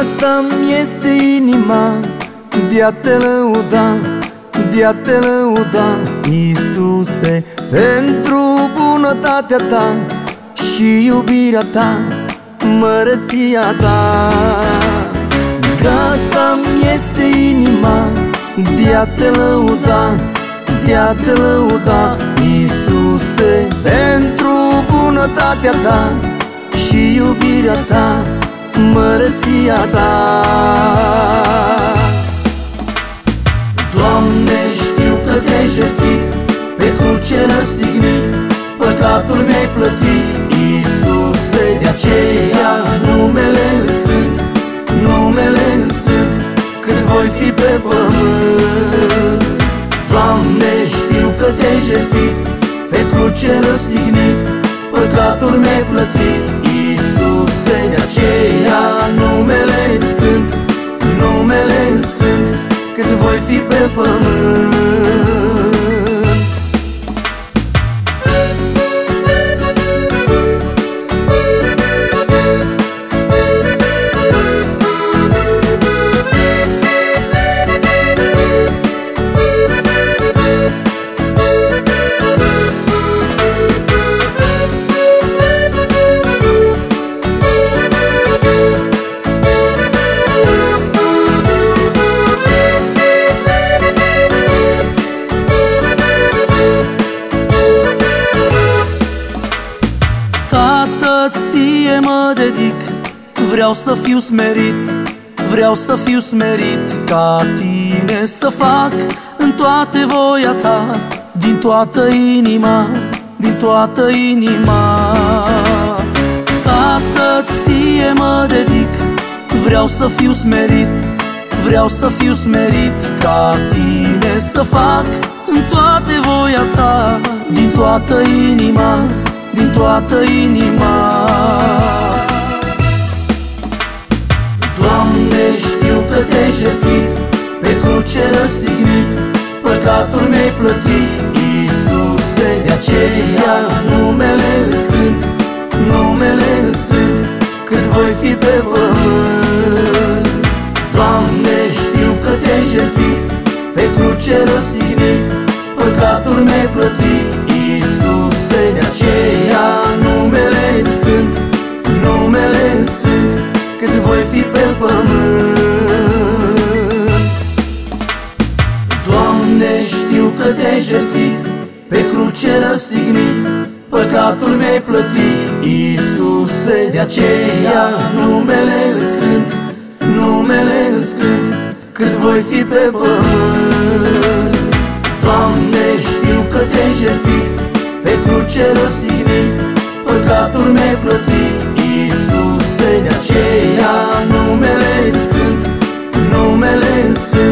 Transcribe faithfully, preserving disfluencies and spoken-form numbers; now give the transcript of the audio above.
Gata-mi este inima de a te lăuda, de a te lăuda, Iisuse, pentru bunătatea ta și iubirea ta, măreția ta. Gata-mi este inima de a te lăuda, de a te lăuda, Iisuse, pentru bunătatea ta și iubirea ta, măreția ta. Doamne, știu că te-ai jertfit, pe cruce răstignit, păcatul mi-ai plătit, Iisuse, de aceea numele însfânt, numele însfânt, cât voi fi pe pământ. Doamne, știu că te-ai jertfit, pe cruce răstignit, păcatul mi-ai plătit, Iisuse, de aceea numele însfânt, numele însfânt, cât voi fi pe pământ. Tată, ție mă dedic, vreau să fiu smerit, vreau să fiu smerit ca tine, să fac în toate voia ta, din toată inima, din toată inima. Tată, ție mă dedic, vreau să fiu smerit, vreau să fiu smerit ca tine, să fac în toate voia ta, din toată inima, din toată inima. Doamne, știu că te-ai jertfit, pe cruce răstignit, păcatul mi-ai plătit, Iisuse, de aceea numele însfânt, numele însfânt, cât voi fi pe pământ. Doamne, știu că te-ai jertfit, pe cruce răstignit, păcatul mi-ai plătit, Iisuse, de aceea numele însfânt, numele însfânt, cât voi fi pe pământ. Doamne, știu că te-ai jertfit, pe cruce răstignit, păcatul mi-ai plătit, Iisuse, de aceea numele însfânt, numele însfânt, cât voi fi pe pământ. Doamne, știu că te-ai jertfit, pe cruce răstignit, păcatul mi-ai plătit, Iisuse, de aceea numele însfânt, numele însfânt,